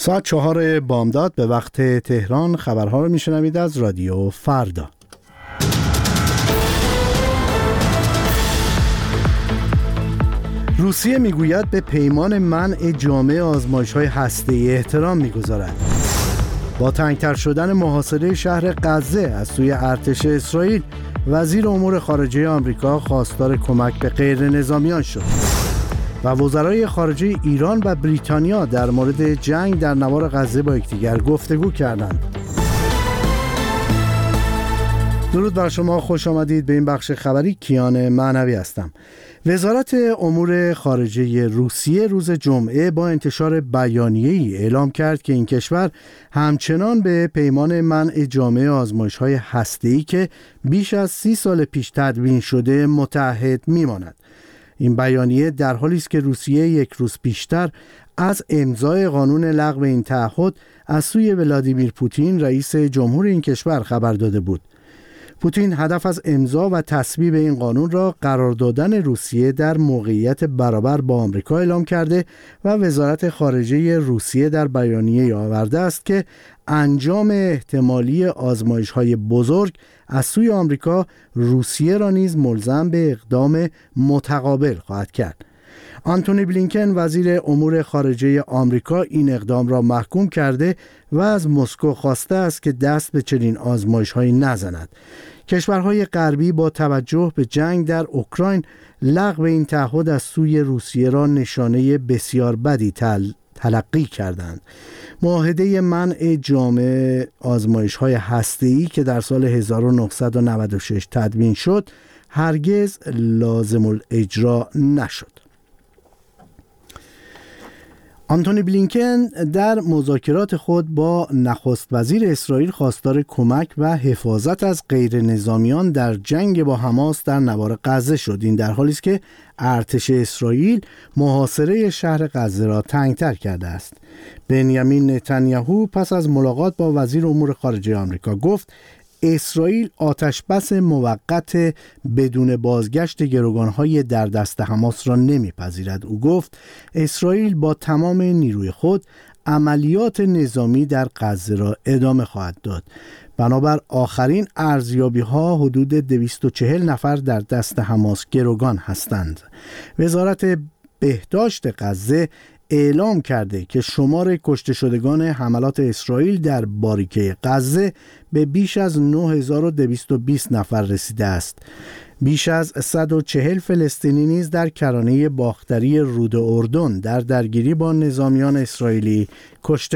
ساعت 4 بامداد به وقت تهران خبرها رو میشنوید از رادیو فردا. روسیه میگوید به پیمان منع جامع آزمایش‌های هسته‌ای احترام میگذارد. با تنگتر شدن محاصره شهر غزه از سوی ارتش اسرائیل، وزیر امور خارجه آمریکا خواستار کمک به غیر نظامیان شد و وزرای خارجه ایران و بریتانیا در مورد جنگ در نوار غزه با یکدیگر گفتگو کردند. درود بر شما، خوش آمدید به این بخش خبری. کیان معنوی هستم. وزارت امور خارجه روسیه روز جمعه با انتشار بیانیه‌ای اعلام کرد که این کشور همچنان به پیمان منع جامع آزمایش‌های هسته‌ای که بیش از 30 سال پیش تدوین شده متعهد می‌ماند. این بیانیه در حالی است که روسیه یک روز پیشتر از امضای قانون لغو این تعهد از سوی ولادیمیر پوتین رئیس جمهور این کشور خبر داده بود. پوتین هدف از امضا و تصویب این قانون را قرار دادن روسیه در موقعیت برابر با آمریکا اعلام کرده و وزارت خارجه روسیه در بیانیه آورده است که انجام احتمالی آزمایش‌های بزرگ از سوی آمریکا روسیه را نیز ملزم به اقدام متقابل خواهد کرد. آنتونی بلینکن وزیر امور خارجه آمریکا این اقدام را محکوم کرده و از مسکو خواسته است که دست به چنین آزمایش‌هایی نزند. کشورهای غربی با توجه به جنگ در اوکراین لغو این تعهد از سوی روسیه را نشانه بسیار بدی تلقی کردند. معاهده منع جامع آزمایش‌های هسته‌ای که در سال 1996 تدوین شد هرگز لازم الاجرا نشد. آنتونی بلینکن در مذاکرات خود با نخست وزیر اسرائیل خواستار کمک و حفاظت از غیر نظامیان در جنگ با حماس در نوار غزه شد. این در حالی است که ارتش اسرائیل محاصره شهر غزه را تنگتر کرده است. بنیامین نتانیاهو پس از ملاقات با وزیر امور خارجه آمریکا گفت اسرائیل آتشبس موقت بدون بازگشت گروگان‌های در دست حماس را نمیپذیرد. او گفت اسرائیل با تمام نیروی خود عملیات نظامی در غزه را ادامه خواهد داد. بنابر آخرین ارزیابی‌ها حدود 240 نفر در دست حماس گروگان هستند. وزارت بهداشت غزه اعلام کرده که شمار کشته شدگان حملات اسرائیل در باریکه غزه به بیش از 9220 نفر رسیده است. بیش از 140 فلسطینی نیز در کرانه باختری رود اردن در درگیری با نظامیان اسرائیلی کشته